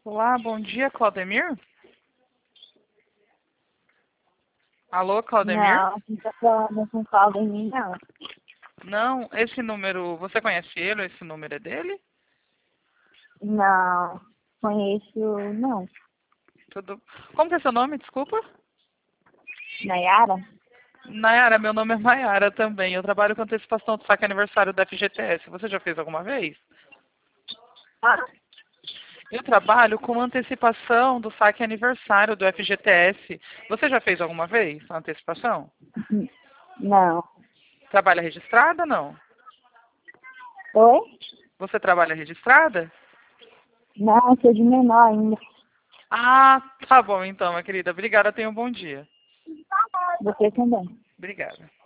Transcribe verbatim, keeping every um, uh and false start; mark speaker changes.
Speaker 1: Olá, bom dia, Claudemir? Alô, Claudemir?
Speaker 2: Não, não tá falando com calda em mim, não.
Speaker 1: Não, esse número, você conhece ele? Esse número é dele?
Speaker 2: Não, conheço, não.
Speaker 1: Tudo... Como que é seu nome, desculpa?
Speaker 2: Nayara?
Speaker 1: Nayara, meu nome é Nayara também. Eu trabalho com antecipação do saque aniversário da F G T S. Você já fez alguma vez?
Speaker 2: Ah,
Speaker 1: Eu trabalho com antecipação do saque aniversário do F G T S. Você já fez alguma vez a antecipação?
Speaker 2: não.
Speaker 1: Trabalha registrada, não?
Speaker 2: Oi?
Speaker 1: Você trabalha registrada?
Speaker 2: Não, sou de menor ainda.
Speaker 1: Ah, tá bom então, minha querida. Obrigada, tenha um bom dia.
Speaker 2: Você também.
Speaker 1: Obrigada.